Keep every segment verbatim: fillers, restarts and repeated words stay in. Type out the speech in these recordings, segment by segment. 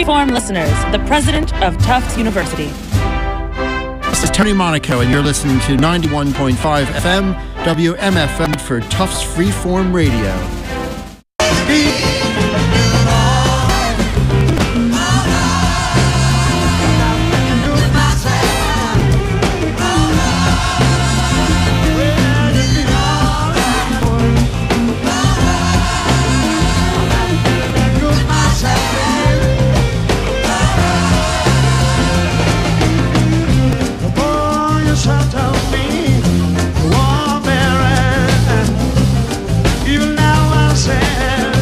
Freeform listeners, the president of Tufts University. This is Tony Monaco, and you're listening to ninety-one point five F M, W M F M for Tufts Freeform Radio. Even now I say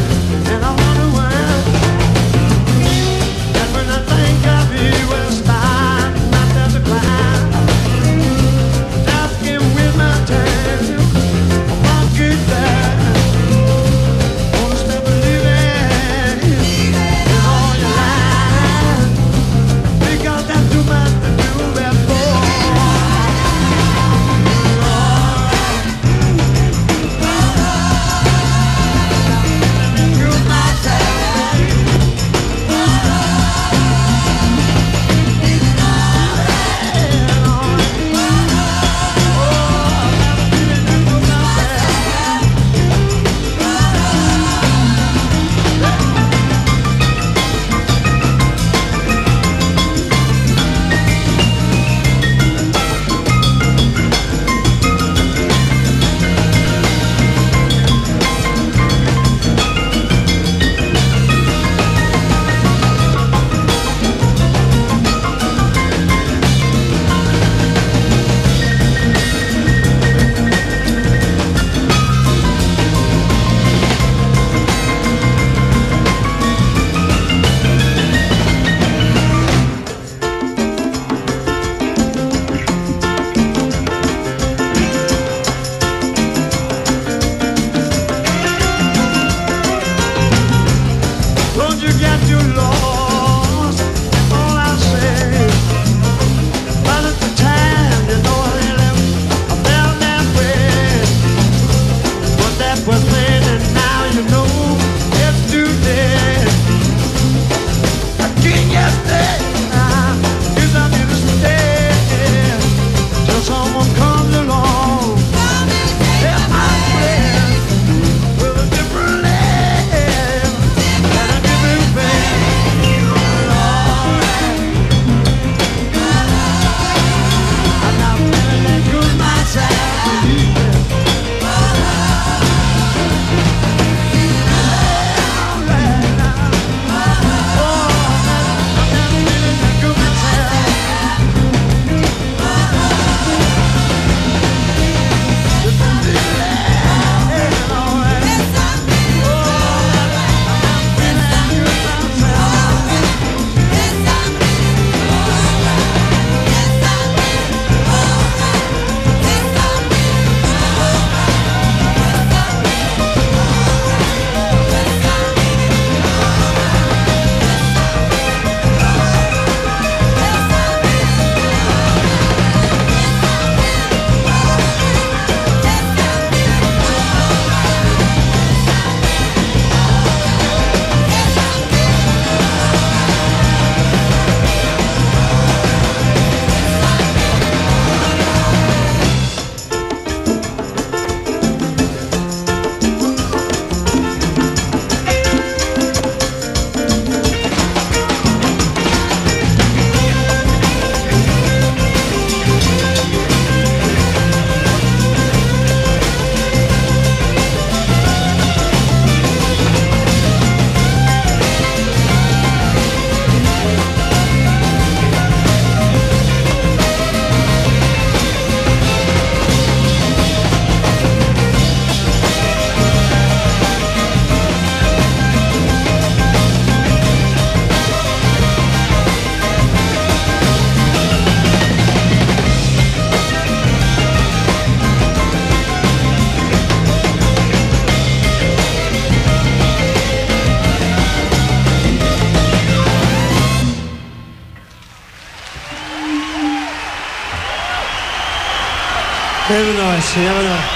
Never nice, you never know.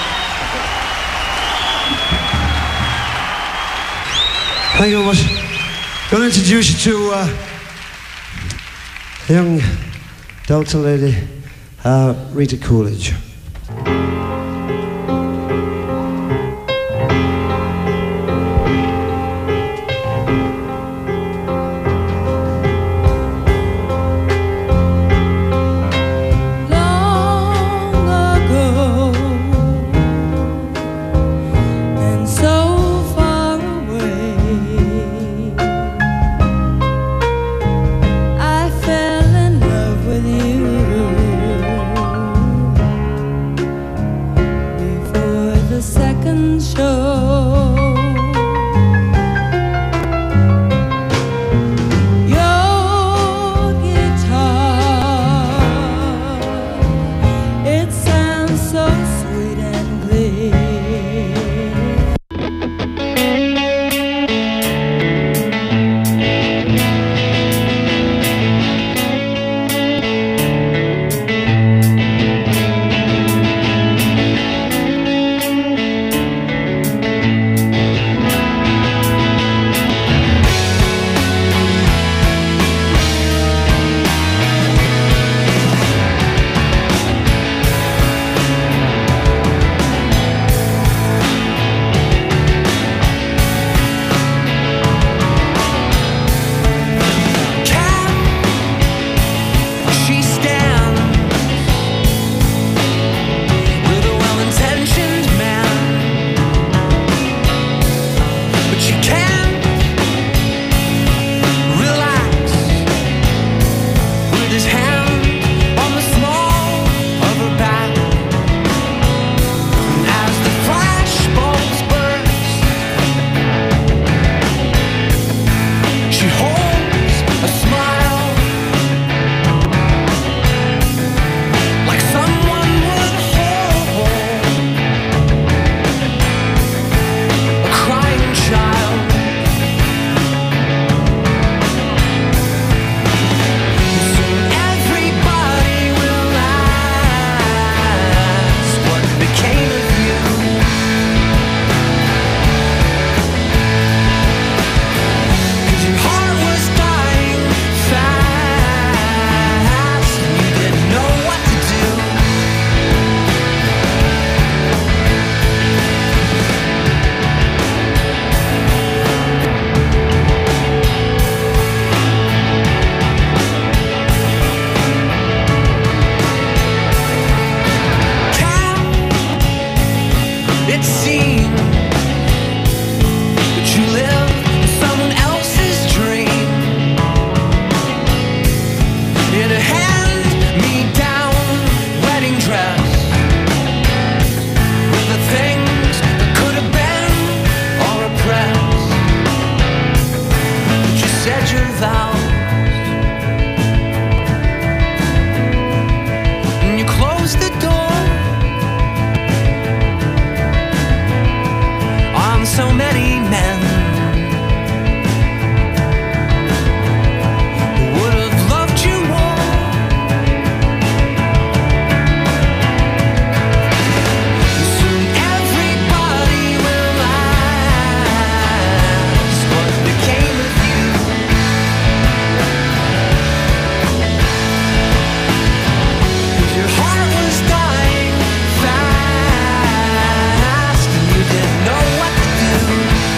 Thank you very much. I'm going to introduce you to uh, a young Delta lady, uh, Rita Coolidge. Fast, and you didn't know what to do.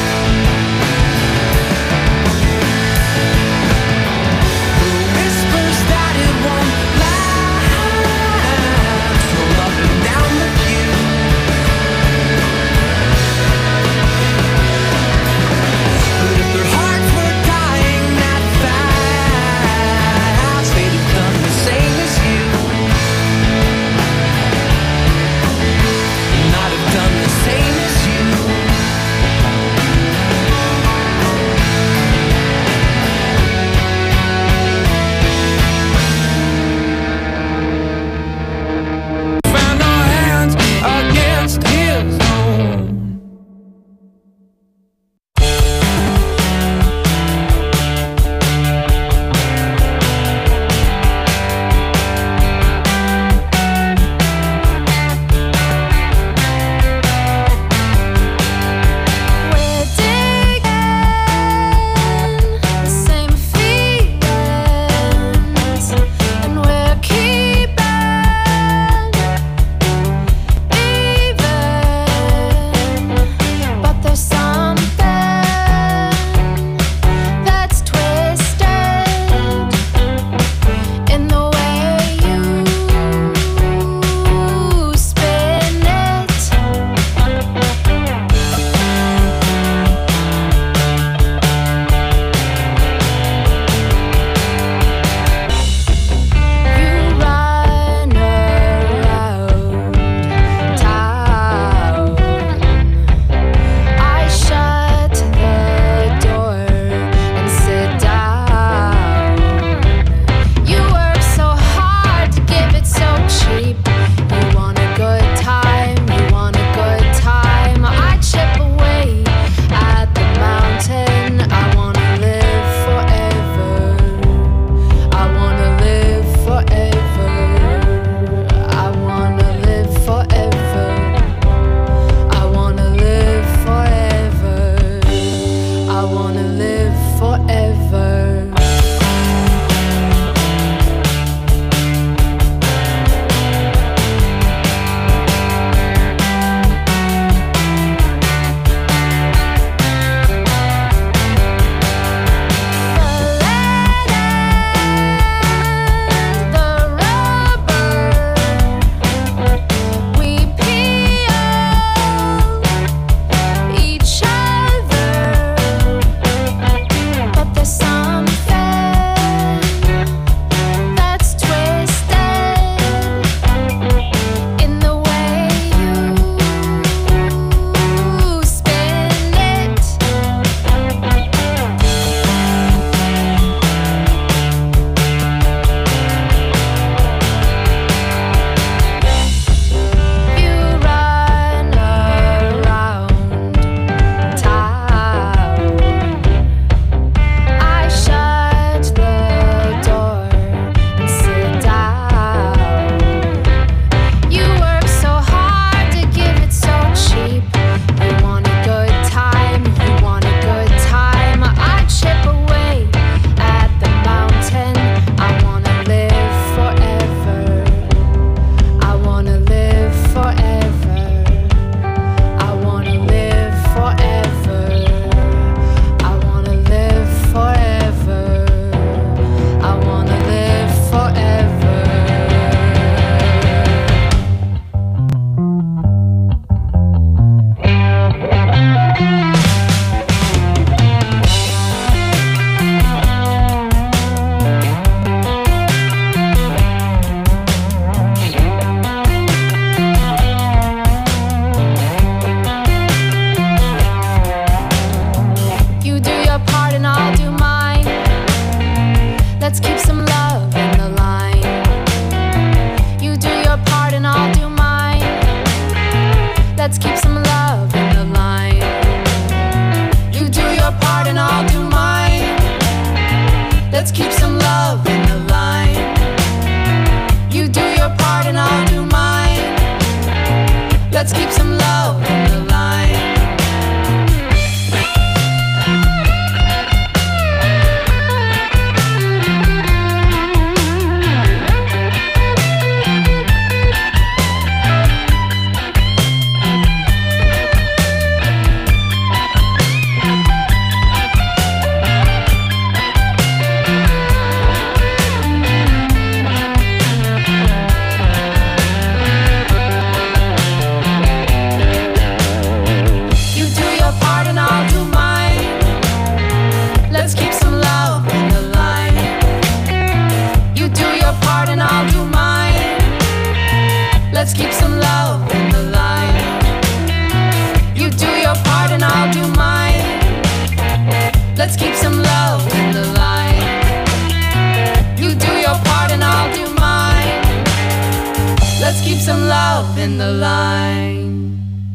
in the line.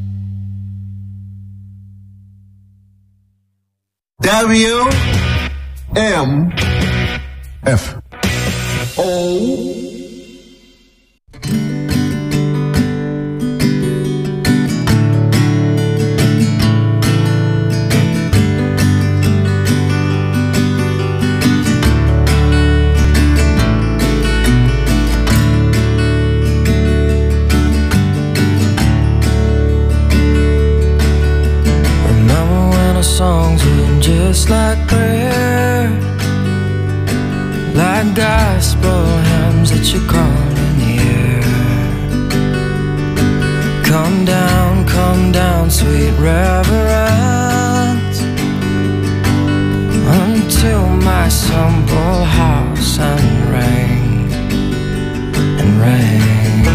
W M F O songs were just like prayer, like gospel hymns that you call in the air. Come down, come down, sweet reverence, until my simple house and ring and ring.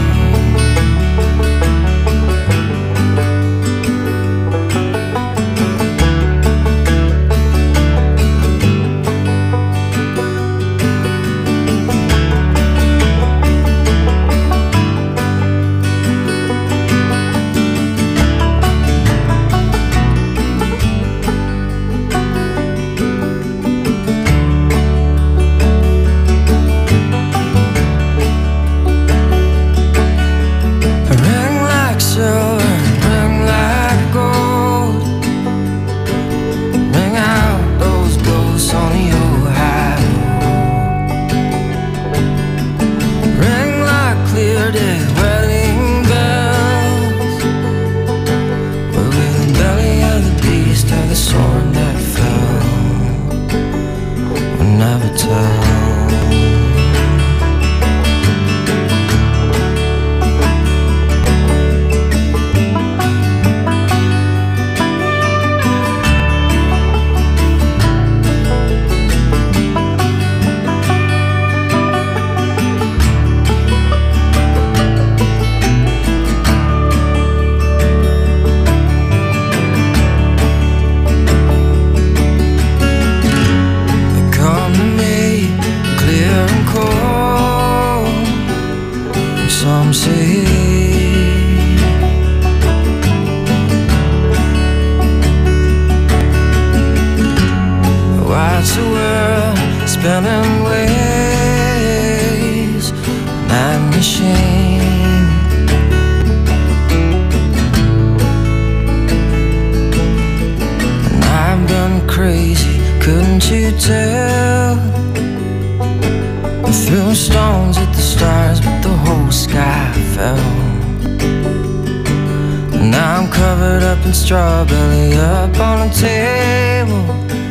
Strawberry up on the table.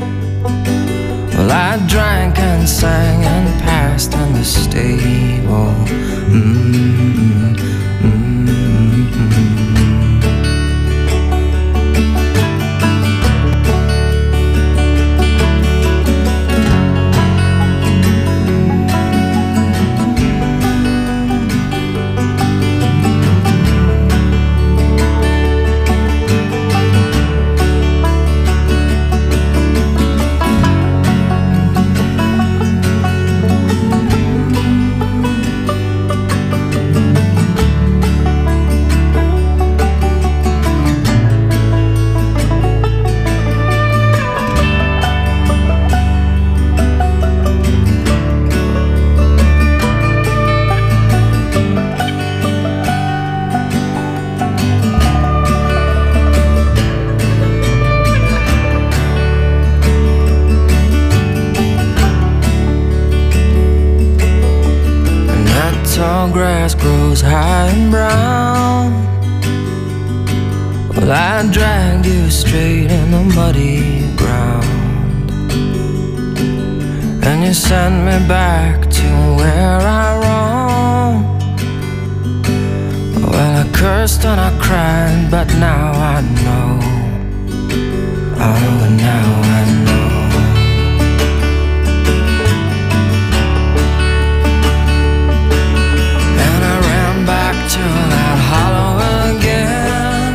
Well, I drank and sang and passed in the stable. Mm-hmm. Mm-hmm. Grass grows high and brown. Well, I dragged you straight in the muddy ground, and you sent me back to where I roamed. Well, I cursed and I cried, but now I know. Oh, now I know. To that hollow again.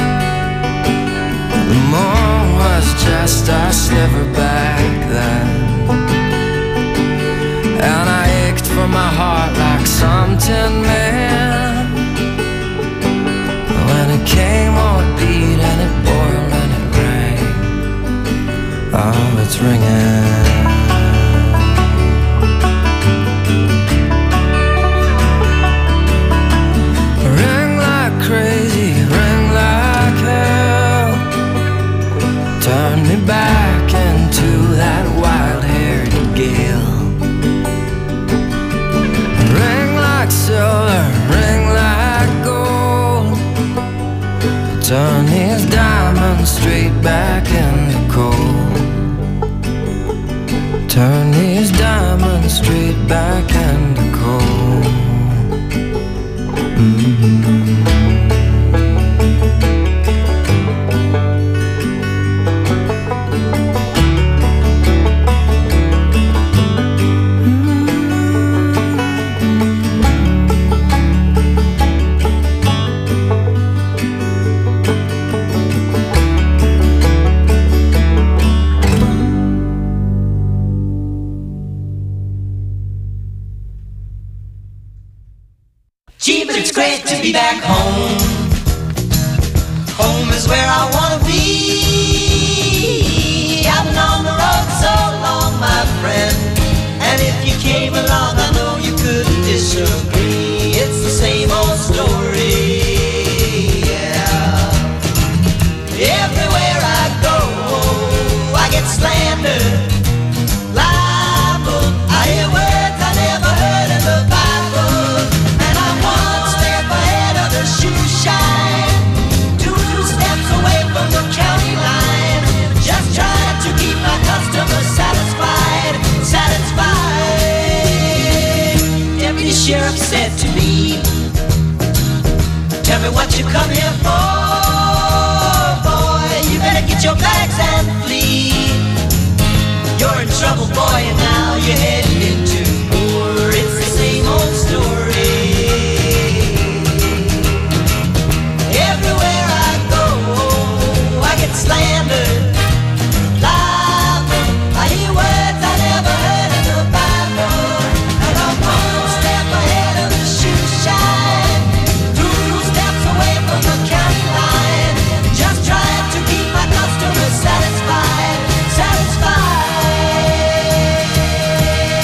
The moon was just a sliver back then, and I ached for my heart like some tin man. ringing. Ring like crazy, ring like hell. Turn me back into that wild-haired gale. Ring like silver, ring like gold. Turn these diamonds straight back into coal. Turn these diamonds straight back into coal. Mm-hmm. Gee, but it's great to be back home. Home is where I wanna be. I've been on the road so long, my friend, and if you came along, I know you couldn't disagree. It's the same old story, yeah. Everywhere I go, I get slandered, libeled. I hear words I never heard in the Bible, and I'm one step ahead of the shoe shine, two steps away from the county line, just trying to keep my customers satisfied, satisfied. Deputy Sheriff said to me, tell me what you come here for, boy. You better get your bags and flee. You're in trouble, boy, and now you're heading into war. It's the same old story. Everywhere I go, I get slandered, libeled. I hear words I never heard in the Bible, and I'm one step ahead of the shoe shine, two steps away from the county line, just trying to keep my customers satisfied, satisfied.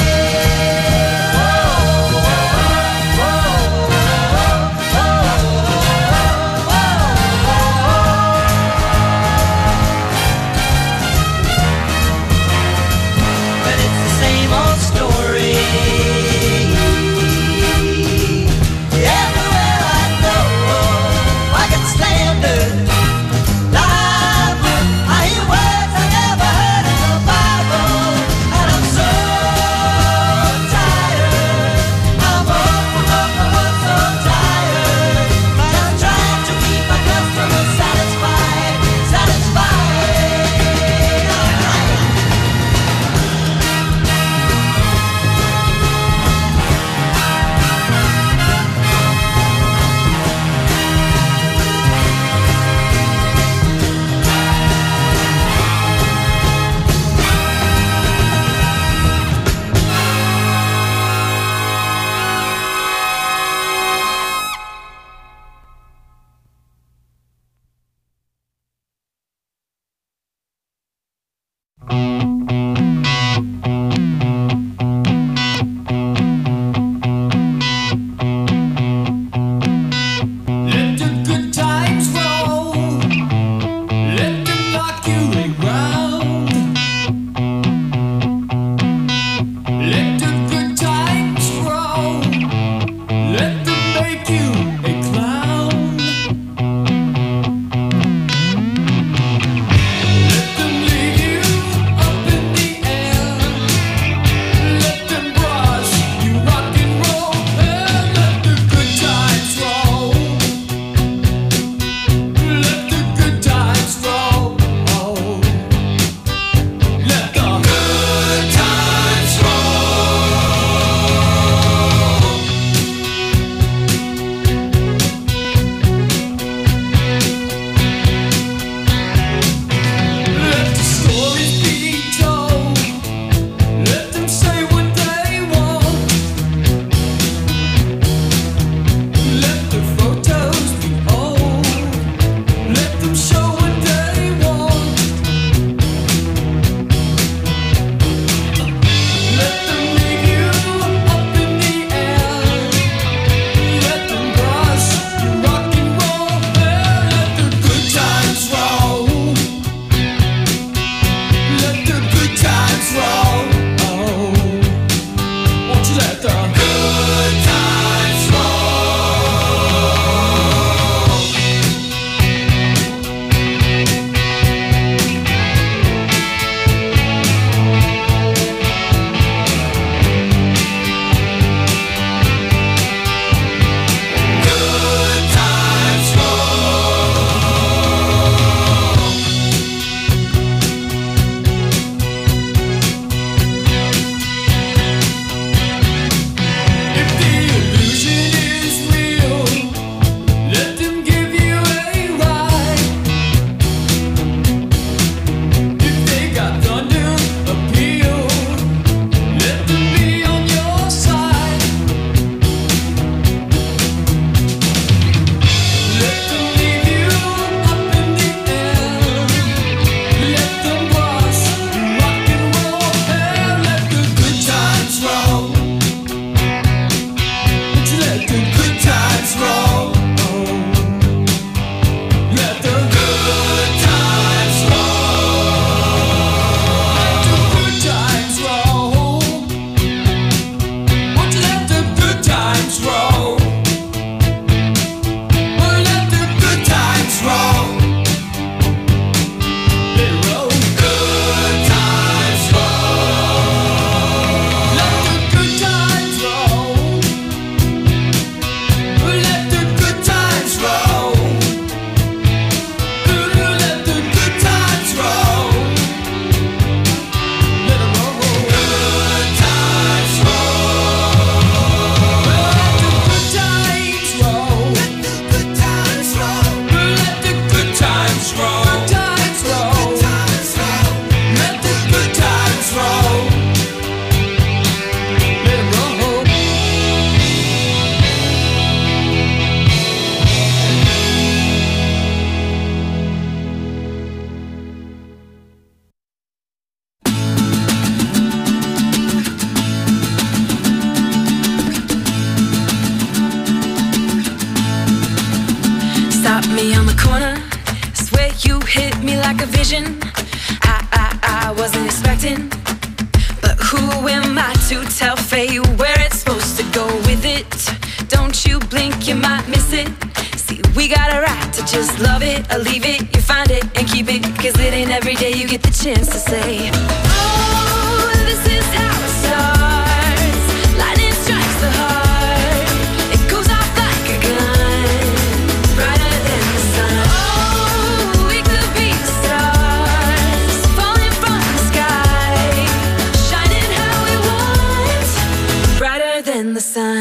a vision I, I, I wasn't expecting. But who am I to tell fate where it's supposed to go with it? Don't you blink, you might miss it. See, we got a right to just love it or leave it. You find it and keep it, cause it ain't every day you get the chance to say, oh, this is how it starts. Lightning strikes the heart. It goes off like a gun, brighter than the sun. Oh, we could be stars, falling from the sky, shining how we want, brighter than the sun.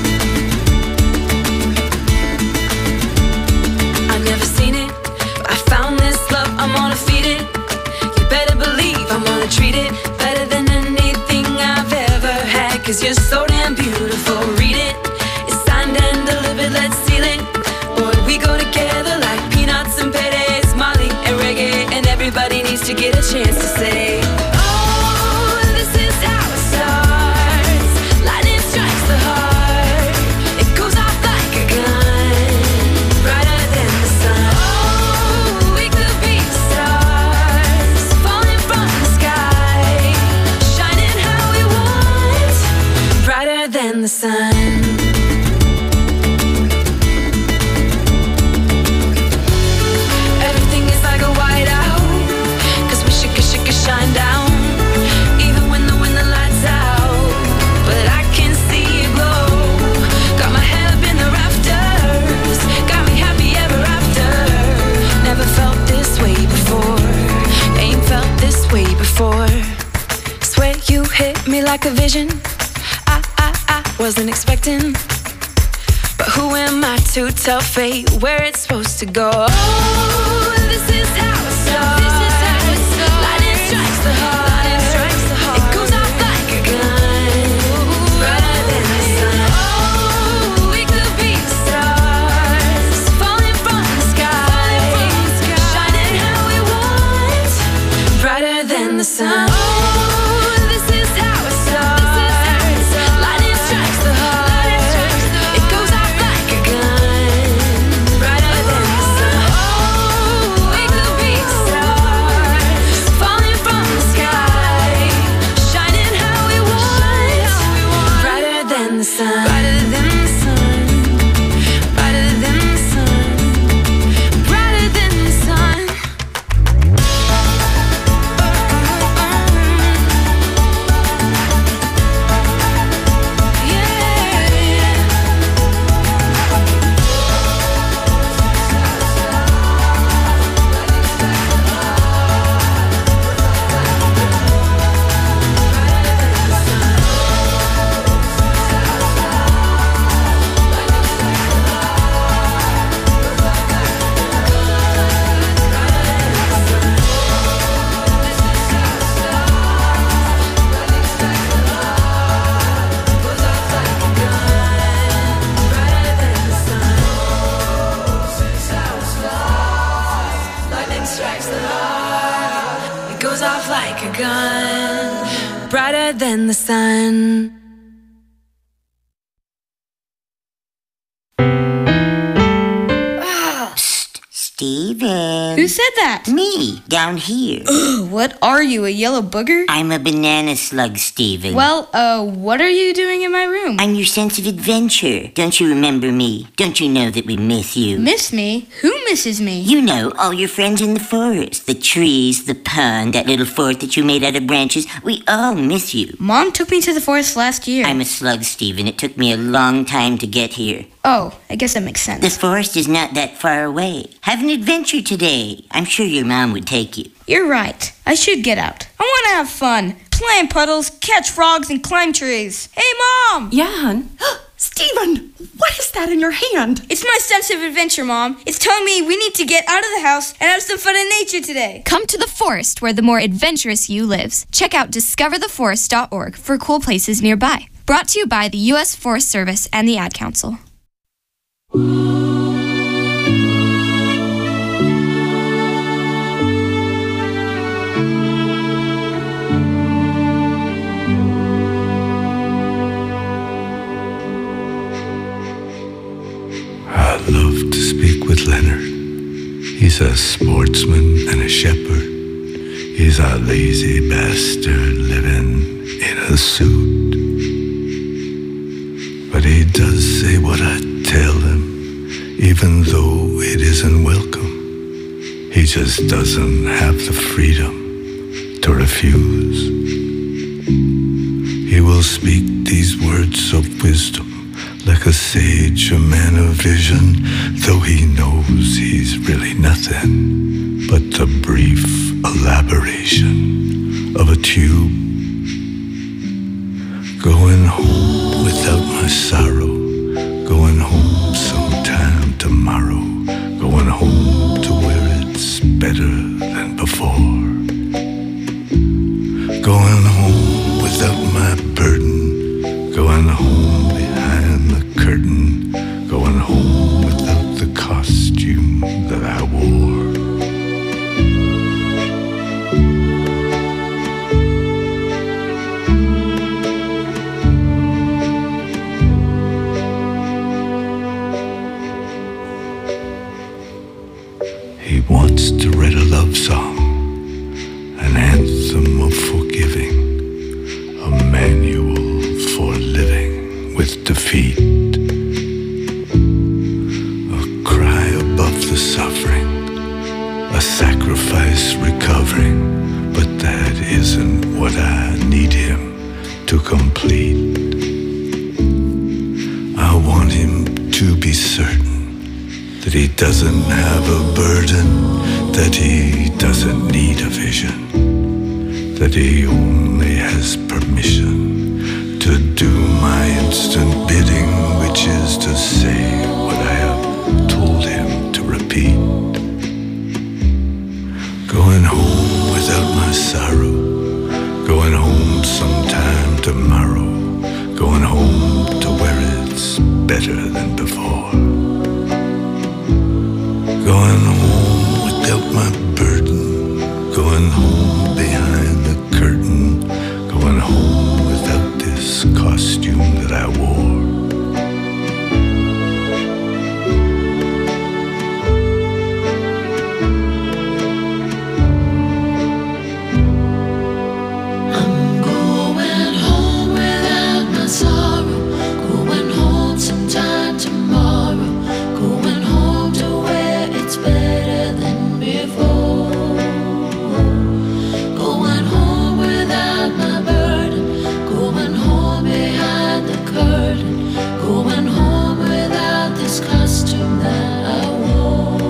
I've never seen it, but I found this love, I'm gonna feed it. You better believe I'm gonna treat it better than anything I've ever had. Cause you're so damn beautiful, read it. It's signed and delivered, let's seal it. Boy, we go together like peanuts and paydays, Molly and reggae. And everybody needs to get a chance to say, oh, this is how it starts. Lightning strikes the heart. It goes off like a gun, brighter than the sun. Oh, we could be stars, falling from the sky, shining how we want, brighter than the sun. Everything is like a whiteout, cause we should, should, should shine down, even when the, when the lights out. But I can see it glow. Got my head up in the rafters, got me happy ever after. Never felt this way before, ain't felt this way before. Swear you hit me like a vision I, I, I wasn't expecting. But who am I to tell fate where it's supposed to go? Oh, this is how it starts. This is how it starts. Lightning strikes the heart. Lightning strikes the heart. It goes off like a gun, brighter than the sun. Oh, we could be stars, falling from the sky, shining how we want, brighter than the sun. Oh, this is how it starts. Lightning strikes the heart. It goes off like a gun, brighter than the sun. Oh, we could be stars, falling from the sky, shining how we want, brighter than the sun. Brighter than the sun, brighter than the sun, brighter than the sun. Lightning strikes the heart. It goes off like a gun, brighter than the sun. Steven. Who said that? Me, down here. Ugh, what are you, a yellow booger? I'm a banana slug, Steven. Well, uh, what are you doing in my room? I'm your sense of adventure. Don't you remember me? Don't you know that we miss you? Miss me? Who misses me? You know, all your friends in the forest. The trees, the pond, that little fort that you made out of branches. We all miss you. Mom took me to the forest last year. I'm a slug, Steven. It took me a long time to get here. Oh, I guess that makes sense. The forest is not that far away. Have an adventure today. I'm sure your mom would take you. You're right. I should get out. I want to have fun. Play in puddles, catch frogs, and climb trees. Hey, Mom! Yeah, hon? Steven, what is that in your hand? It's my sense of adventure, Mom. It's telling me we need to get out of the house and have some fun in nature today. Come to the forest where the more adventurous you lives. Check out discover the forest dot org for cool places nearby. Brought to you by the U S Forest Service and the Ad Council. I'd love to speak with Leonard. He's He's a sportsman and a shepherd. He's a lazy bastard living in a suit. But he does say what I tell him, even though it isn't welcome. He just doesn't have the freedom to refuse. He will speak these words of wisdom like a sage, a man of vision, though he knows he's really nothing but the brief elaboration of a tube. Going home without my sorrow, going home sometime tomorrow, going home to where it's better than before. Going home without my burden, going home behind the curtain, going home without the costume that I wore. He wants to write a love song, an anthem of forgiving, a manual for living with defeat, a cry above the suffering, a sacrifice recovering, but that isn't what I need him to complete. I want him to be certain that he doesn't have a burden, that he doesn't need a vision, that he only has permission to do my instant bidding, which is to say what I have told him to repeat. Going home without my sorrow, going home sometime tomorrow, going home to where it's better than before. Going home without my burden, going home behind the curtain, going home without this costume that I wore. I'm going home without my sorrow, going home sometime tomorrow, going home to where it's better than before. Going home without my burden, going home behind the curtain, going home without this costume that I wore.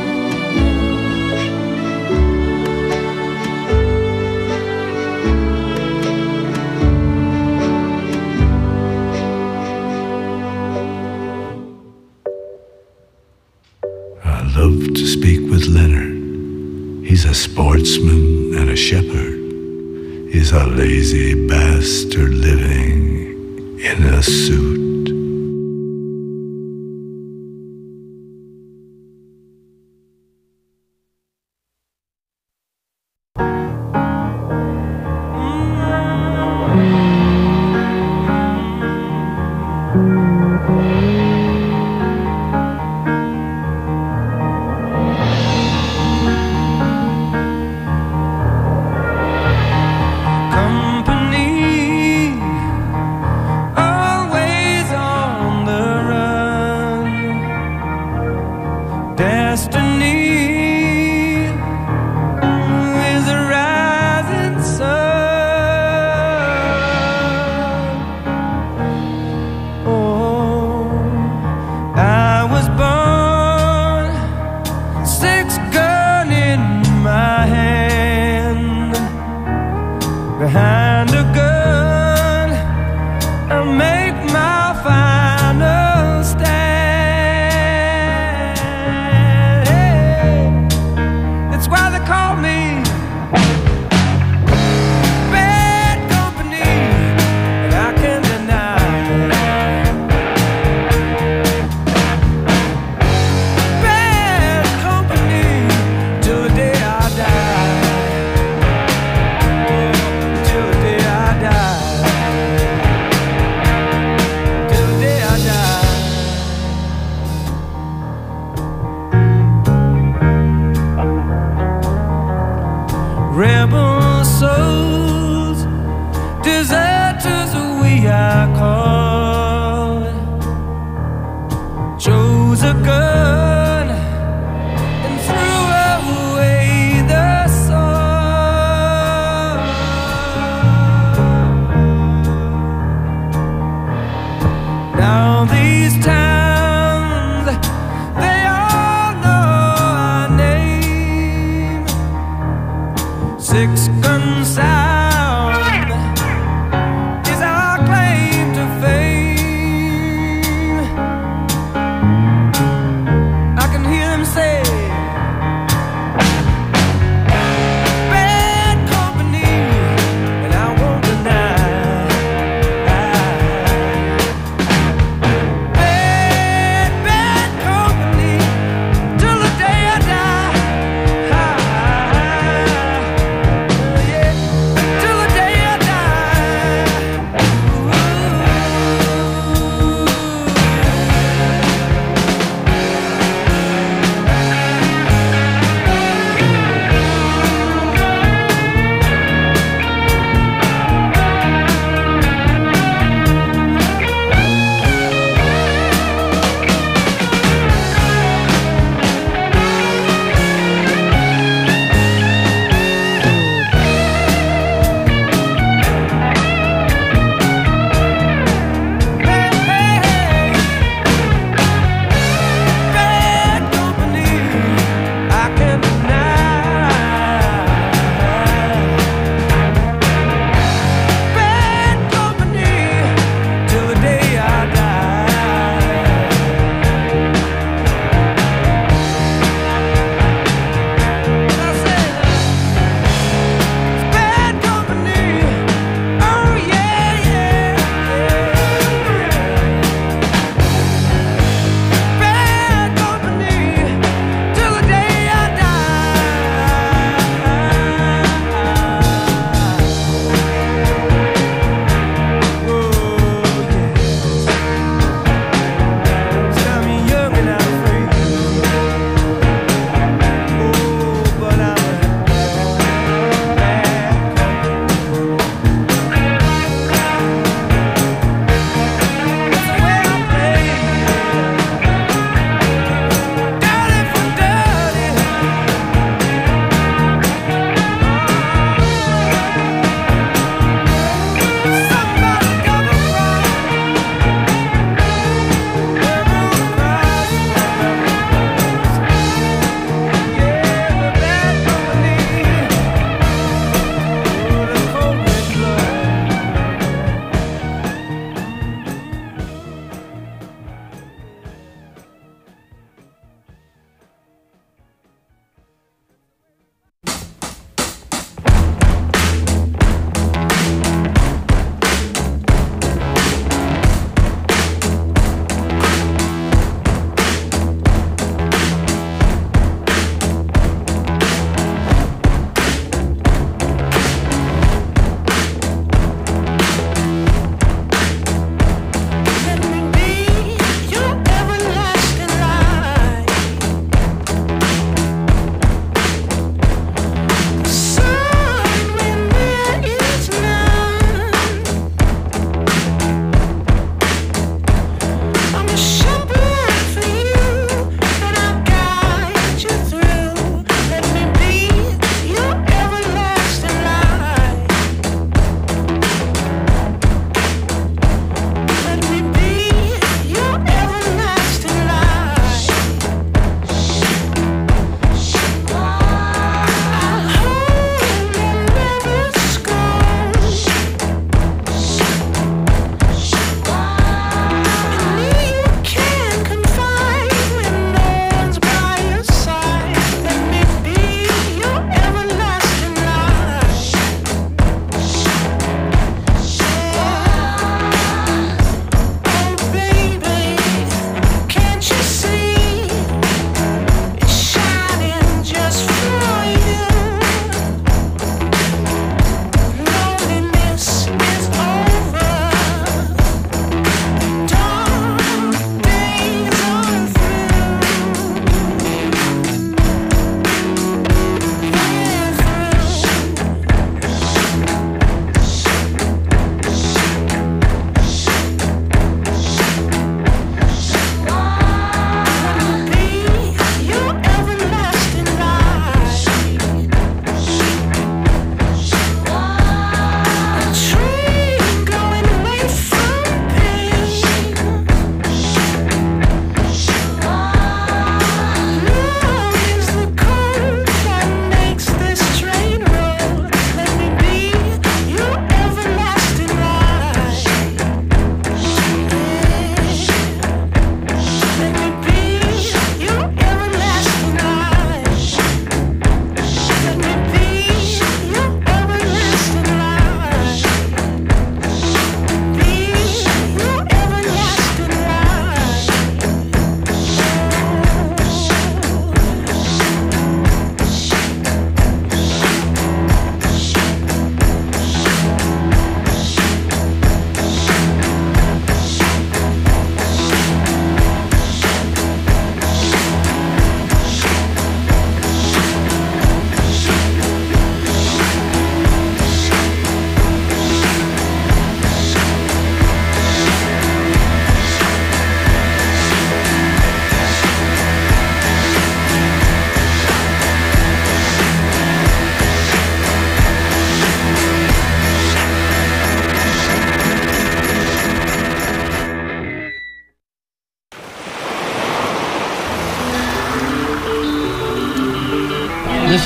I love to speak with Leonard. He's a sportsman and a shepherd. He's a lazy bastard living in a suit. Company, always on the run. Destiny is a rising sun. Oh, I was born, six gun in my hand. Behind a gun, I'll make my final stand. Hey, that's why they call me bad company, and I can't deny it. Bad company till the day I die. Till the day I die. Till the day I die. rebel souls, deserters we are called. Chose a gun and threw away the sword. Now these towns, they all know our name. Six gun sound is our claim to fame. I can hear them say, bad company, and I won't deny. Bad, bad company, till the day I die. Yeah.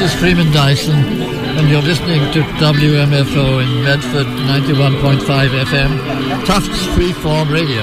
is Freeman Dyson, and you're listening to W M F O in Medford, ninety-one point five F M, Tufts Freeform Radio.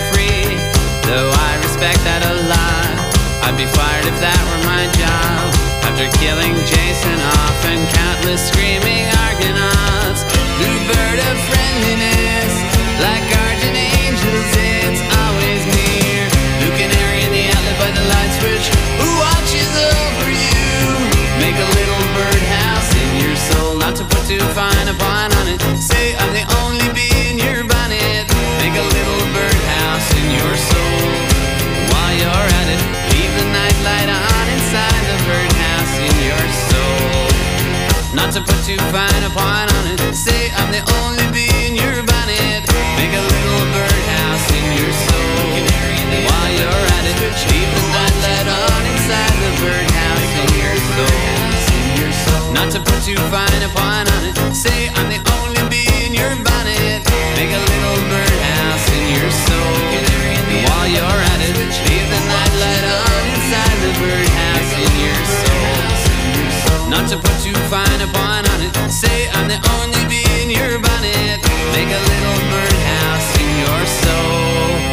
Though I respect that a lot, I'd be fired if that were my job. After killing Jason off and countless screaming Argonauts, who bird of friendliness, like guardian angels, it's always near. Blue canary in the outlet by the light switch, who watches over you. Make a little birdhouse in your soul, not to put too fine a point on it. Say I'm the only bee in your bonnet. Make a little birdhouse in your soul. While you're at it, leave the nightlight on inside the birdhouse in your soul. Not to put too fine a point on it. Say I'm the only bee in your bonnet. Make a little birdhouse in your soul. While you're at it, leave the nightlight on inside the birdhouse in your soul. Not to put too fine a point on it. Say I'm the only bee in your bonnet. Make a little birdhouse in your soul. While you're at it, leave the nightlight on inside the birdhouse in your soul. Not to put too fine a point on it. Say I'm the only bee in your bonnet. Make a little birdhouse in your soul.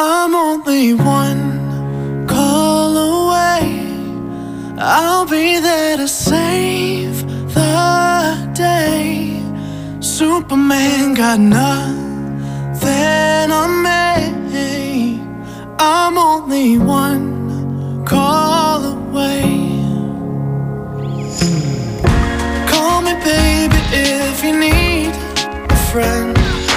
I'm only one call away. I'll be there to save the day. Superman got nothing on me. I'm only one call away. Call me baby if you need a friend.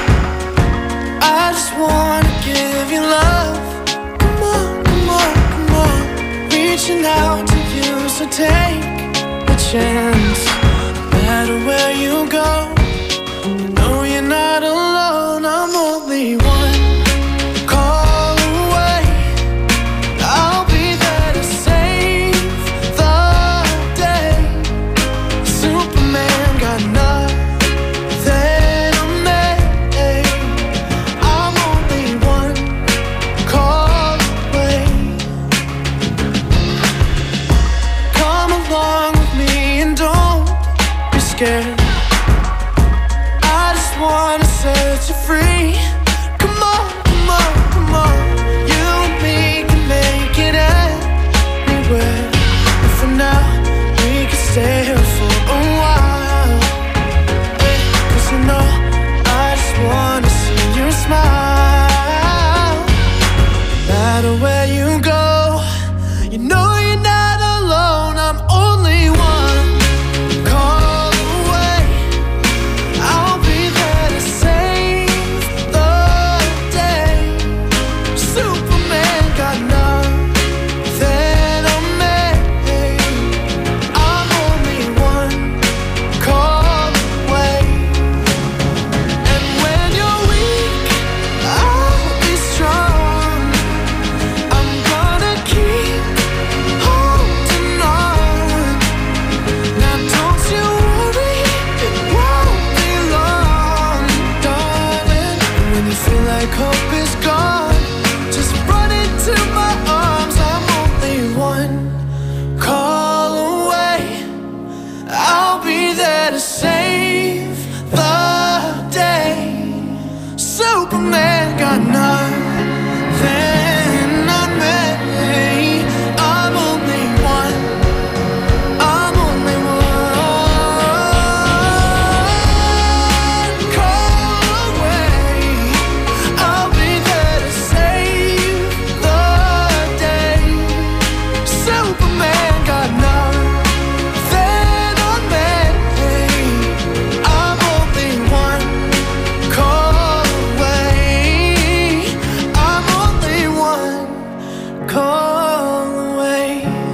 I just wanna give you love. Come on, come on, come on. Reaching out to you, so take a chance. No matter where you go, you know you're not alone. I'm only one call away. I'll be there to save the day. Superman got nothing on me. I'm only one call away. Come along with me and don't be scared. I just wanna set you free. Come on, come on, come on. You and me can make it anywhere. And for now, we can stay here for a while. Hey, 'cause you know, I just wanna see you smile. No matter where you go, you know you're not alone. I'm only one call away. I'll be there to save the day. Superman got nothing on me. I'm only one call away. And when you're weak, I'll be strong. I'm gonna keep holding on. Now don't you worry, it won't be long, darling. When you feel like hope is gone, just run into my arms. I'm only one call away. I'll be there to save the day. Superman got nothing on me. I'm only one. I'm only one call away. I'll be there to save the day. Superman got nothing on me. I'm only one call away. I'm only one call away.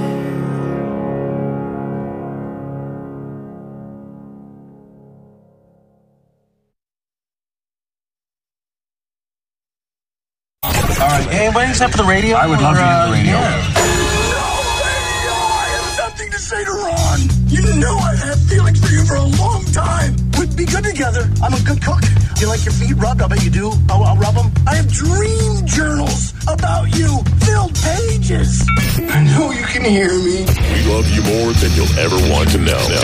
All right, anybody except for the radio? I would love to hear the radio. Something to say to Ron. You know I've had feelings for you for a long time. We'd be good together. I'm a good cook. You like your feet rubbed? I bet you do. I'll, I'll rub them. I have dream journals about you. Filled pages. I know you can hear me. We love you more than you'll ever want to know.